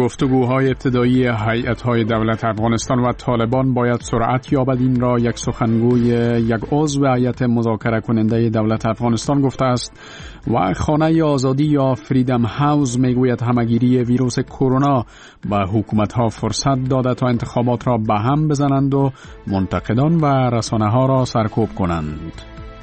گفتگوهای ابتدایی هیئت‌های دولت افغانستان و طالبان باید سرعت یابد. این را یک سخنگوی یک عضو هیئت مذاکره کننده دولت افغانستان گفته است و خانه آزادی یا فریدم هاوس میگوید همگیری ویروس کرونا به حکومت‌ها فرصت داده تا انتخابات را به هم بزنند و منتقدان و رسانه‌ها را سرکوب کنند.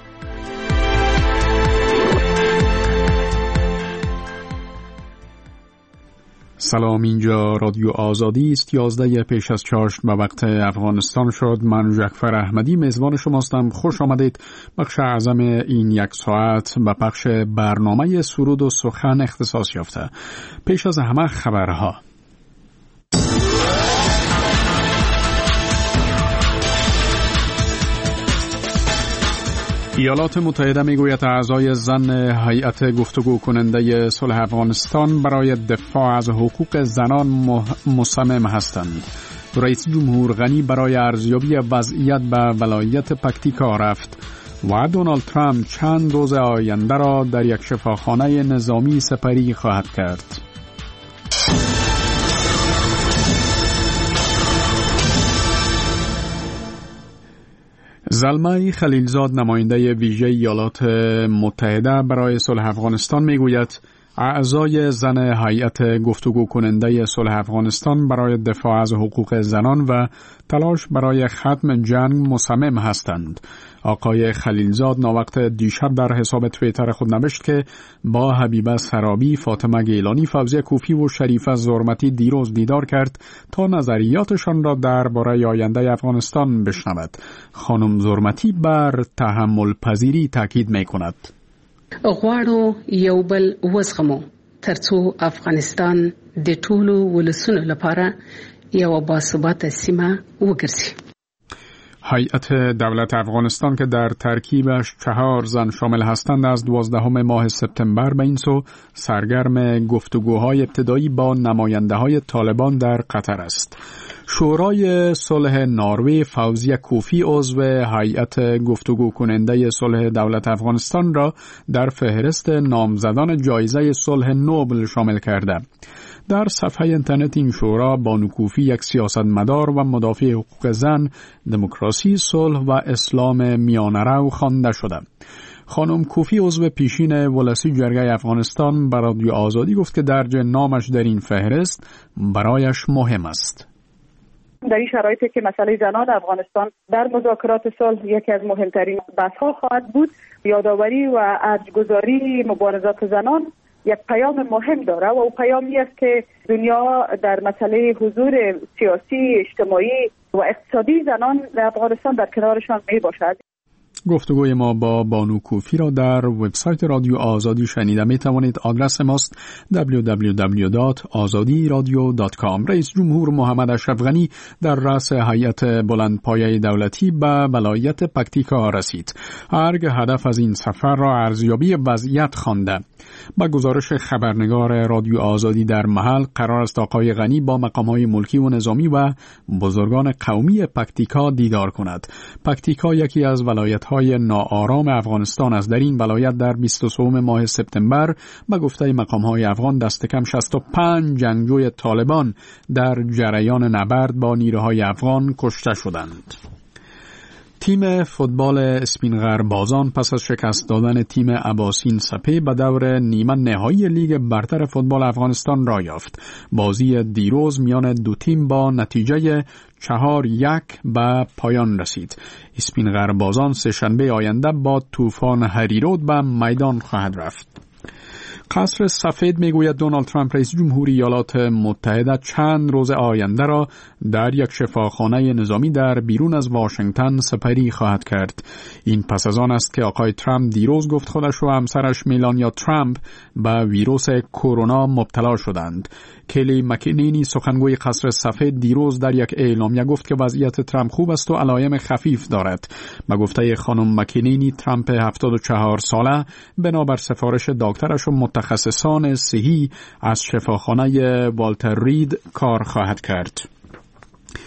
سلام، اینجا رادیو آزادی است. 11 پیش از 4 به وقت افغانستان شد. من جعفر احمدی میزبان شماستم. خوش آمدید. بخش اعظم این یک ساعت به پخش برنامه سرود و سخن اختصاص یافته. پیش از همه خبرها. ایالات متحده میگوید اعضای زن هیئت گفتگو کننده صلح افغانستان برای دفاع از حقوق زنان مصمم هستند. رئیس جمهور غنی برای ارزیابی وضعیت به ولایت پکتیکا رفت و دونالد ترامپ چند روز آینده را در یک شفاخانه نظامی سپری خواهد کرد. زلمه خلیلزاد نماینده ویژه ایالات متحده برای صلح افغانستان میگوید اعضای زن هیئت گفتگو کننده صلح افغانستان برای دفاع از حقوق زنان و تلاش برای ختم جنگ مصمم هستند. آقای خلیلزاد ناوقت دیشب در حساب توییتر خود نوشت که با حبیبه سرابی، فاطمه گیلانی، فوزیه کوفی و شریفه زرمتی دیروز دیدار کرد تا نظریاتشان را درباره آینده افغانستان بشنود. خانم زرمتی بر تحمل پذیری تاکید می‌کند. غواړو یو بل وزغمو ترڅو افغانستان د ټولو ولسونو لپاره یو باثباته سیمه وګرځي. هیئت دولت افغانستان که در ترکیبش 4 زن شامل هستند از 12 ماه سپتامبر به این سو سرگرم گفتگوهای ابتدایی با نماینده‌های طالبان در قطر است. شورای صلح نروژ فوزیه کوفی عضو هیئت گفتگو کننده صلح دولت افغانستان را در فهرست نامزدان جایزه صلح نوبل شامل کرده. در صفحه اینترنت این شورا بانو کوفی یک سیاستمدار و مدافع حقوق زن، دموکراسی، صلح و اسلام میانه‌رو خوانده شده. خانم کوفی عضو پیشین ولسی جرگه افغانستان به رادیو آزادی گفت که درج نامش در این فهرست برایش مهم است. در این شرایطی که مسئله زنان افغانستان در مذاکرات صلح یکی از مهمترین بحث‌ها خواهد بود، یادآوری و ارج‌گذاری مبارزات زنان یک پیام مهم داره و او پیامی است که دنیا در مسئله حضور سیاسی، اجتماعی و اقتصادی زنان در افغانستان در کنارشان می باشد. گفتگوی ما با بانو کوفی را در وبسایت رادیو آزادی شنیده می توانید. آدرس ماست www.azadiradio.com. رئیس جمهور محمد اشرف غنی در رأس هیئت بلندپایه دولتی به ولایت پکتیکا رسید. ارگ هدف از این سفر را ارزیابی وضعیت خوانده. با گزارش خبرنگار رادیو آزادی در محل، قرار است آقای غنی با مقام‌های ملکی و نظامی و بزرگان قومی پکتیکا دیدار کند. پکتیکا یکی از ولایت‌های ناآرام افغانستان است. در این ولایت در 23 ماه سپتامبر به گفته مقام‌های افغان دست کم 65 جنگجوی طالبان در جریان نبرد با نیروهای افغان کشته شدند. تیم فوتبال اسپینغر بازان پس از شکست دادن تیم اباسین سپه به دور نیمه نهایی لیگ برتر فوتبال افغانستان را یافت. بازی دیروز میان دو تیم با نتیجه 4-1 به پایان رسید. اسپینغر بازان سه‌شنبه آینده با طوفان هریرود به میدان خواهد رفت. قصر سفید میگوید دونالد ترامپ رئیس جمهور ایالات متحده چند روز آینده را در یک شفاخانه نظامی در بیرون از واشنگتن سپری خواهد کرد. این پس از آن است که آقای ترامپ دیروز گفت خودش و همسرش میلانیا ترامپ به ویروس کرونا مبتلا شدند. کلی مکینینی سخنگوی قصر سفید دیروز در یک اعلامیه گفت که وضعیت ترامپ خوب است و علائم خفیف دارد. به گفته خانم مکینینی، ترامپ 74 ساله بنابر سفارش دکترش و متخصصان صحی از شفاخانه والتر رید کار خواهد کرد.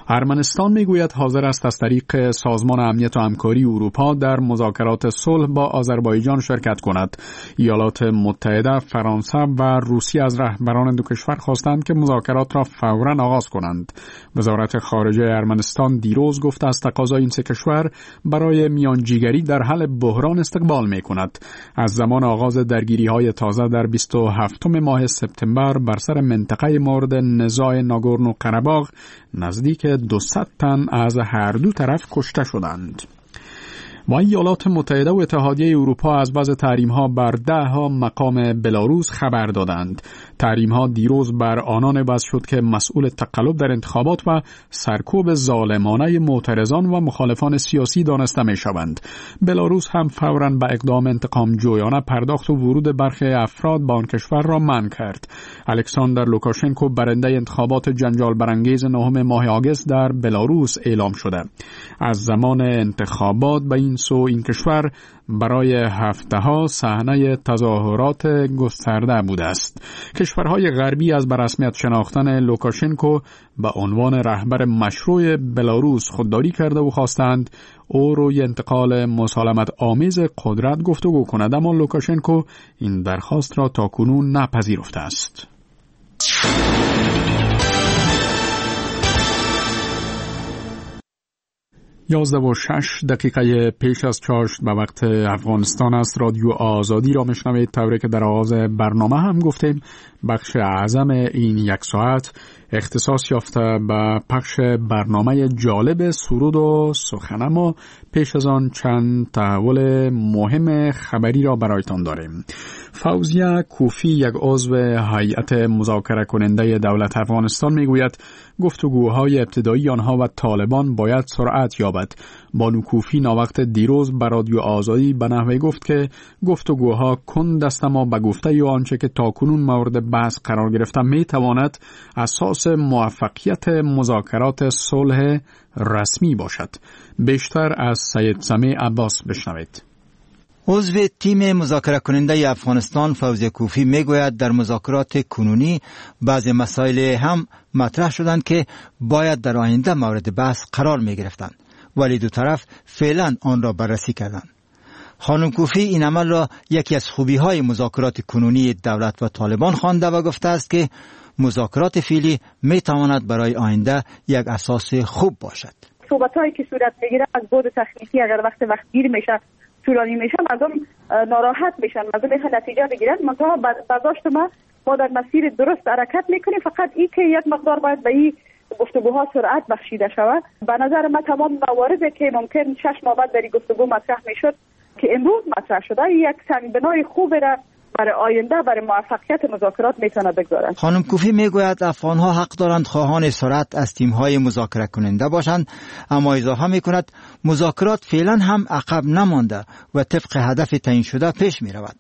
ارمنستان میگوید حاضر است از طریق سازمان امنیت و همکاری اروپا در مذاکرات صلح با آذربایجان شرکت کند. ایالات متحده، فرانسه و روسیه از رهبران دو کشور خواستند که مذاکرات را فوراً آغاز کنند. وزارت خارجه ارمنستان دیروز گفت از تقاضای این سه کشور برای میانجیگری در حل بحران استقبال میکند. از زمان آغاز درگیری‌های تازه در 27 ماه سپتامبر بر سر منطقه مورد نزاع ناگورنو قره‌باغ نزدیک 200 تن از هر دو طرف کشته شدند. و ایالات متحده و اتحادیه اروپا از وضع تحریم‌ها بر 10 مقام بلاروس خبر دادند. تحریم‌ها دیروز بر آنان وضع شد که مسئول تقلب در انتخابات و سرکوب ظالمانه معترضان و مخالفان سیاسی دانسته می‌شوند. بلاروس هم فوراً به اقدام انتقام جویانه پرداخت و ورود برخی افراد به آن کشور را منع کرد. الکساندر لوکاشنکو برنده انتخابات جنجال برانگیز 9 ماه آگوست در بلاروس اعلام شده. از زمان انتخابات به این سو این کشور برای هفته‌ها صحنه تظاهرات گسترده بوده است. کشورهای غربی از بررسمیت شناختن لوکاشنکو به عنوان رهبر مشروع بلاروس خودداری کرده و خواستند او روی انتقال مسالمت آمیز قدرت گفتگو کند، اما لوکاشنکو این درخواست را تاکنون نپذیرفته است. 11:06 پیش از چاشت به وقت افغانستان است. رادیو آزادی را میشنوید. طوری که در آغاز برنامه هم گفتیم، بخش اعظم این یک ساعت اختصاص یافته به پخش برنامه جالب سرود و سخن، اما پیش از آن چند تحول مهم خبری را برایتان داریم. فوزیه کوفی، یک عضو هیئت مذاکره کننده دولت افغانستان، میگوید گفتگوهای ابتدایی آنها و طالبان باید سرعت یابد. بانو کوفی ناوقت دیروز به رادیو آزادی به نحوی گفت که گفتگوها کند است، اما به گفته آنچه که تاکنون مورد بحث قرار گرفته می تواند اساس موفقیت مذاکرات صلح رسمی باشد. بیشتر از سید سمیع عباس بشنوید. عضو تیم مذاکره کننده افغانستان فوزیه کوفی میگوید در مذاکرات کنونی بعضی مسائل هم مطرح شدند که باید در آینده مورد بحث قرار می گرفتند، ولی دو طرف فعلا آن را بررسی کردند. خانم کوفی این عمل را یکی از خوبی های مذاکرات کنونی دولت و طالبان خوانده و گفته است که مذاکرات فعلی می تواند برای آینده یک اساس خوب باشد. صحبت‌هایی که صورت میگیره از بعد تکنیکی اگر وقتگیر میشه، طولانی میشه، مردم ناراحت میشن، مردم میخوان نتیجه بگیرن. منتها برداشت ما در مسیر درست حرکت میکنیم، فقط این که یک مقدار باید به این گفتگوها سرعت بخشیده شود. به نظر من تمام مواردی که ممکن 6 ماه بعد در گفتگو مطرح میشد که امروز مطرح شده، یک سنگبنای خوبی را برای آینده، برای موفقیت مذاکرات میتونه بگذارند. خانم کوفی میگوید افغانها حق دارند خواهان سرعت از تیم‌های مذاکره کننده باشند، اما اضافه میکند مذاکرات فعلا هم عقب نمانده و طبق هدف تعیین شده پیش میرود.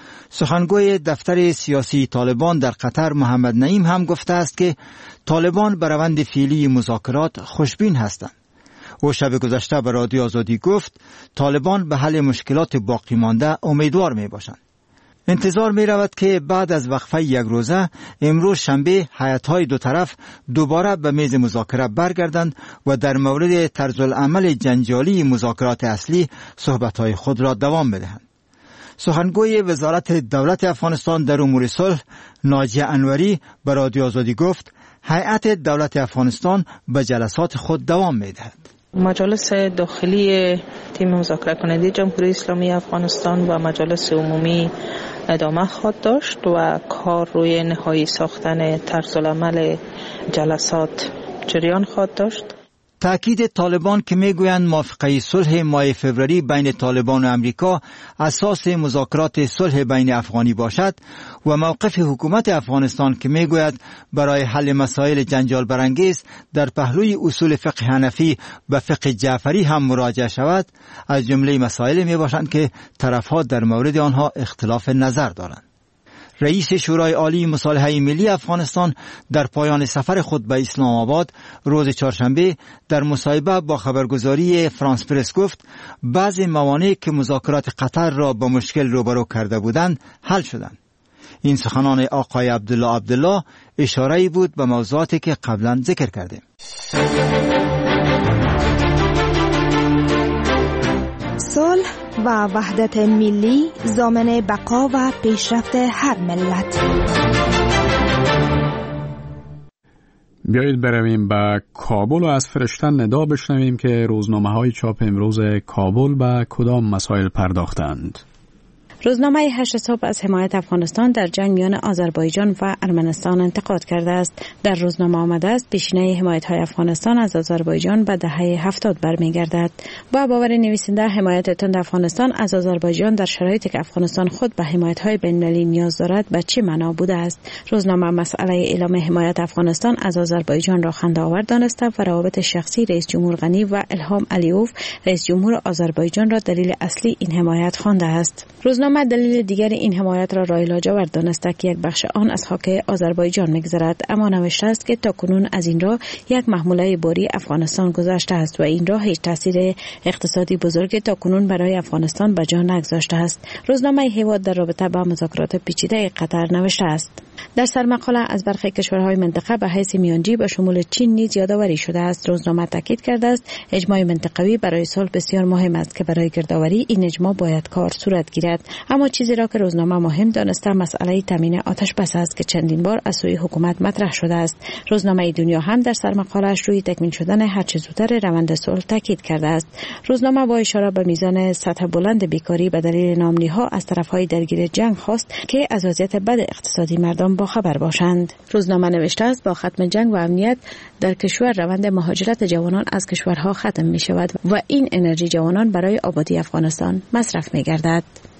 سخنگوی دفتر سیاسی طالبان در قطر محمد نعیم هم گفته است که طالبان به روند فعلی مذاکرات خوشبین هستند. او شب گذشته به رادیو آزادی گفت طالبان به حل مشکلات باقی مانده امیدوار می باشند. انتظار می رود که بعد از وقفه یک روزه امروز شنبه هیئت‌های دو طرف دوباره به میز مذاکره برگردند و در مورد طرزالعمل جنجالی مذاکرات اصلی صحبت‌های خود را دوام بدهند. سخنگوی وزارت دولت افغانستان در امور صلح ناجیه انوری به رادیو آزادی گفت هیئت دولت افغانستان به جلسات خود دوام می‌دهد. مجالس داخلی تیم مذاکره کننده جمهوری اسلامی افغانستان و مجالس عمومی ادامه خواهد داشت و کار روی نهایی ساختن طرزالعمل جلسات جریان خواهد داشت. تأکید طالبان که میگویند موافقه صلح ماه فوریه بین طالبان و امریکا اساس مذاکرات صلح بین افغانی باشد و موقف حکومت افغانستان که میگوید برای حل مسائل جنجال برانگیز در پهلوی اصول فقه حنفی و فقه جعفری هم مراجعه شود، از جمله مسائل میباشند که طرفها در مورد آنها اختلاف نظر دارند. رئیس شورای عالی مصالحه ملی افغانستان در پایان سفر خود به اسلام آباد روز چهارشنبه در مصاحبه با خبرگزاری فرانس پرس گفت بعضی موانع که مذاکرات قطر را با مشکل روبرو کرده بودند حل شدند. این سخنان آقای عبدالله اشاره‌ای بود به موضوعاتی که قبلا ذکر کردیم. و وحدت ملی ضامن بقا و پیشرفت هر ملت. بیایید برویم به کابل و از فرشتن ندا بشنویم که روزنامه‌های چاپ امروز کابل به کدام مسائل پرداختند. روزنامه 8 صبح از حمایت افغانستان در جنگ میان آذربایجان و ارمنستان انتقاد کرده است. در روزنامه آمده است پیشینه حمایت‌های افغانستان از آذربایجان به دهه 70 برمیگردد. با باور نویسنده حمایت تند افغانستان از آذربایجان در شرایطی که افغانستان خود به حمایت‌های بین‌المللی نیاز دارد به چه معنا بوده است؟ روزنامه مسئله اعلام حمایت افغانستان از آذربایجان را خنده‌آور دانسته و روابط شخصی رئیس جمهور غنی و الهام علیوف رئیس جمهور آذربایجان را دلیل اصلی این حمایت خوانده است. روزنامه دلیل دیگر این حمایت را راه لاجور دانسته که یک بخش آن از خاک آذربایجان می‌گذرد، اما نوشته است که تاکنون از این راه یک محموله باری افغانستان گذشته است و این راه هیچ تاثیر اقتصادی بزرگی تاکنون برای افغانستان به جا نگذاشته است. روزنامه هیواد در رابطه با مذاکرات پیچیده قطر نوشته است. در سرمقاله از برخی کشورهای منطقه به حیث میانجی به شمول چین نیز یادآوری شده است. روزنامه تاکید کرده است اجماع منطقوی برای صلح بسیار مهم است که برای گردآوری این اجماع باید کار صورت گیرد. اما چیزی را که روزنامه مهم دانسته مسئله تامین آتش بس است که چندین بار از سوی حکومت مطرح شده است. روزنامه دنیا هم در سرمقاله‌اش روی تکمیل شدن هر چه زودتر روند صلح تاکید کرده است. روزنامه با اشاره به میزان سطح بلند بیکاری به دلیل نام‌نهادها از طرف‌های درگیر جنگ خواست که از وضعیت بد اقتصادی مردم با خبر باشند. روزنامه نوشته است با ختم جنگ و امنیت در کشور روند مهاجرت جوانان از کشورها ختم می شود و این انرژی جوانان برای آبادی افغانستان مصرف می گردد.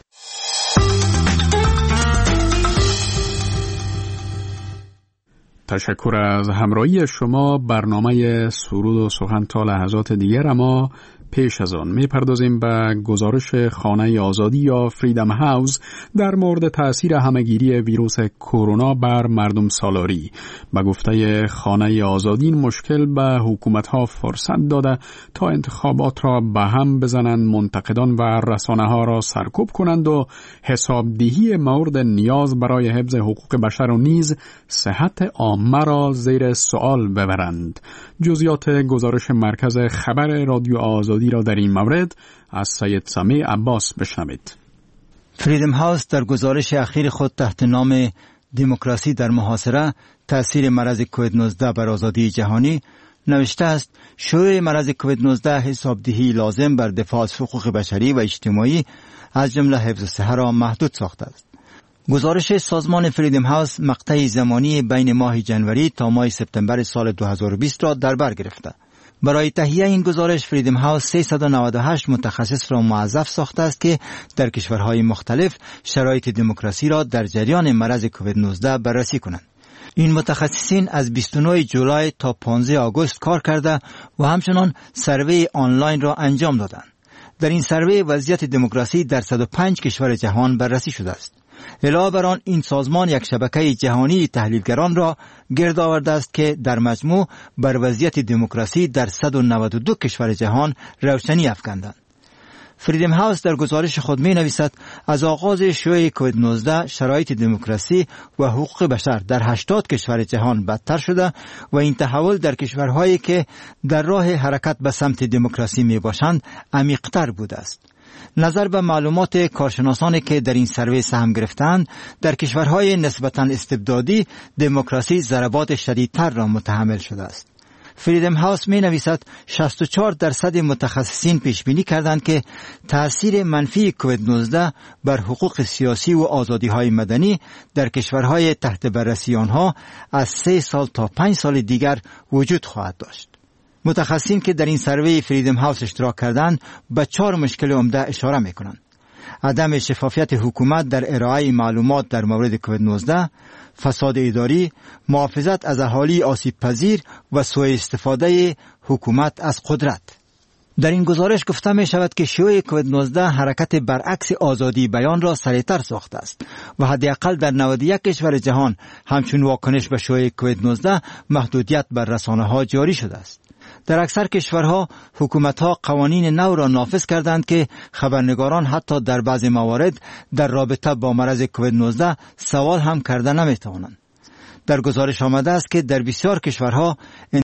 تشکر از همراهی شما. برنامه سرود و سخن تا لحظات دیگر، اما پیش از آن میپردازیم به گزارش خانه آزادی یا فریدم هاوس در مورد تأثیر همهگیری ویروس کرونا بر مردم سالاری. به گفته خانه آزادی این مشکل به حکومت‌ها فرصت داده تا انتخابات را به هم بزنند، منتقدان و رسانه‌ها را سرکوب کنند و حسابدهی مورد نیاز برای حفظ حقوق بشر و نیز صحت عامه را زیر سوال ببرند. جزئیات گزارش مرکز خبر رادیو آزادی را در این مورد از سید سمیع عباس بشنوید. فریدم هاوس در گزارش اخیر خود تحت نام دموکراسی در محاصره، تأثیر مرض کووید 19 بر آزادی جهانی نوشته است شیوع مرض کووید 19 حسابدهی لازم بر دفاع از حقوق بشری و اجتماعی از جمله حفظ صحت را محدود ساخته است. گزارش سازمان فریدم هاوس مقطع زمانی بین ماه جنوری تا ماه سپتامبر سال 2020 را در بر گرفته. برای تهیه این گزارش فریدم هاوس 398 متخصص را موظف ساخته است که در کشورهای مختلف شرایط دموکراسی را در جریان مرض کووید 19 بررسی کنند. این متخصصین از 29 جولای تا 15 آگوست کار کرده و همچنان سروی آنلاین را انجام دادند. در این سروی وضعیت دموکراسی در 105 کشور جهان بررسی شده است. علاوه بر آن این سازمان یک شبکه جهانی تحلیلگران را گرد آورده است که در مجموع بر وضعیت دموکراسی در 192 کشور جهان روشنی افکندند. فریدم هاوس در گزارش خود می نویسد از آغاز شیوع کووید 19 شرایط دموکراسی و حقوق بشر در 80 کشور جهان بدتر شده و این تحول در کشورهایی که در راه حرکت به سمت دموکراسی می باشند عمیق‌تر بوده است. نظر به معلومات کارشناسانی که در این سروی سهم گرفتند، در کشورهای نسبتاً استبدادی دموکراسی ضربات شدیدتر را متحمل شده است. فریدم هاوس می نویسد 64% متخصصین پیش بینی کردند که تأثیر منفی کووید 19 بر حقوق سیاسی و آزادی‌های مدنی در کشورهای تحت بررسی آنها از 3 سال تا 5 سال دیگر وجود خواهد داشت. متخصصین که در این سروی فریدم هاوس اشتراک کردند به 4 مشکل عمده اشاره می‌کنند: عدم شفافیت حکومت در ارائه معلومات در مورد کووید 19، فساد اداری، محافظت از اهالی آسیب پذیر و سوء استفاده حکومت از قدرت. در این گزارش گفته می شود که شیوع کووید 19 حرکت برعکس آزادی بیان را سریعتر ساخته است و حداقل در 91 کشور جهان همچون واکنش به شیوع کووید 19 محدودیت بر رسانه‌ها جاری شده است. در اکثر کشورها حکومت‌ها قوانین نو را نافذ کردند که خبرنگاران حتی در بعض موارد در رابطه با مرض کووید 19 سوال هم کرده نمی‌توانند. در گزارش آمده است که در بسیار کشورها